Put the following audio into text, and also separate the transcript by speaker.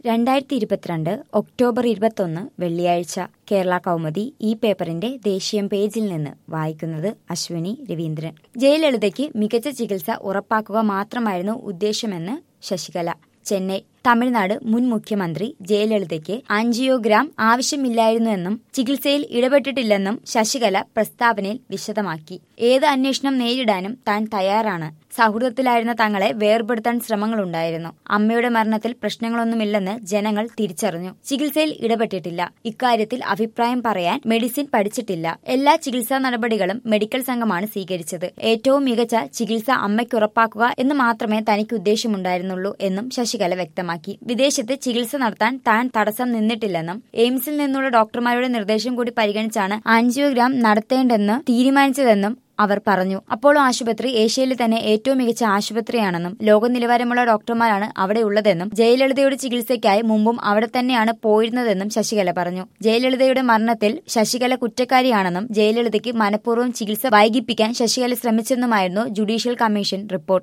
Speaker 1: 2022 October 21 വെള്ളിയാഴ്ച കേരള കൗമുദി ഈ പേപ്പറിന്റെ ദേശീയ പേജിൽ നിന്ന് വായിക്കുന്നത് അശ്വിനി രവീന്ദ്രൻ. ജയലളിതയ്ക്ക് മികച്ച ചികിത്സ ഉറപ്പാക്കുക മാത്രമായിരുന്നു ഉദ്ദേശമെന്ന് ശശികല. ചെന്നൈ. തമിഴ്നാട് മുൻ മുഖ്യമന്ത്രി ജയലളിതയ്ക്ക് ആൻജിയോഗ്രാം ആവശ്യമില്ലായിരുന്നുവെന്നും ചികിത്സയിൽ ഇടപെട്ടിട്ടില്ലെന്നും ശശികല പ്രസ്താവനയിൽ വിശദമാക്കി. ഏത് അന്വേഷണം നേരിടാനും താൻ തയ്യാറാണ്. സൗഹൃദത്തിലായിരുന്ന തങ്ങളെ വേർപെടുത്താൻ ശ്രമങ്ങളുണ്ടായിരുന്നു. അമ്മയുടെ മരണത്തിൽ പ്രശ്നങ്ങളൊന്നുമില്ലെന്ന് ജനങ്ങൾ തിരിച്ചറിഞ്ഞു. ചികിത്സയിൽ ഇടപെട്ടിട്ടില്ല. ഇക്കാര്യത്തിൽ അഭിപ്രായം പറയാൻ മെഡിസിൻ പഠിച്ചിട്ടില്ല. എല്ലാ ചികിത്സാ നടപടികളും മെഡിക്കൽ സംഘമാണ് സ്വീകരിച്ചത്. ഏറ്റവും മികച്ച ചികിത്സ അമ്മയ്ക്ക് ഉറപ്പാക്കുക എന്ന് മാത്രമേ തനിക്ക് ഉദ്ദേശമുണ്ടായിരുന്നുള്ളൂ എന്നും ശശികല വ്യക്തമാക്കി. വിദേശത്ത് ചികിത്സ നടത്താൻ താൻ തടസ്സം നിന്നിട്ടില്ലെന്നും എയിംസിൽ നിന്നുള്ള ഡോക്ടർമാരുടെ നിർദ്ദേശം കൂടി പരിഗണിച്ചാണ് ആൻജിയോഗ്രാം നടത്തേണ്ടെന്ന് തീരുമാനിച്ചതെന്നും അവർ പറഞ്ഞു. അപ്പോളോ ആശുപത്രി ഏഷ്യയിലെ തന്നെ ഏറ്റവും മികച്ച ആശുപത്രിയാണെന്നും ലോക നിലവാരമുള്ള ഡോക്ടർമാരാണ് അവിടെ ഉള്ളതെന്നും ജയലളിതയുടെ ചികിത്സയ്ക്കായി മുമ്പും അവിടെ തന്നെയാണ് പോയിരുന്നതെന്നും ശശികല പറഞ്ഞു. ജയലളിതയുടെ മരണത്തിൽ ശശികല കുറ്റക്കാരിയാണെന്നും ജയലളിതയ്ക്ക് മനഃപൂർവ്വം ചികിത്സ വൈകിപ്പിക്കാൻ ശശികല ശ്രമിച്ചെന്നുമായിരുന്നു ജുഡീഷ്യൽ കമ്മീഷൻ റിപ്പോർട്ട്.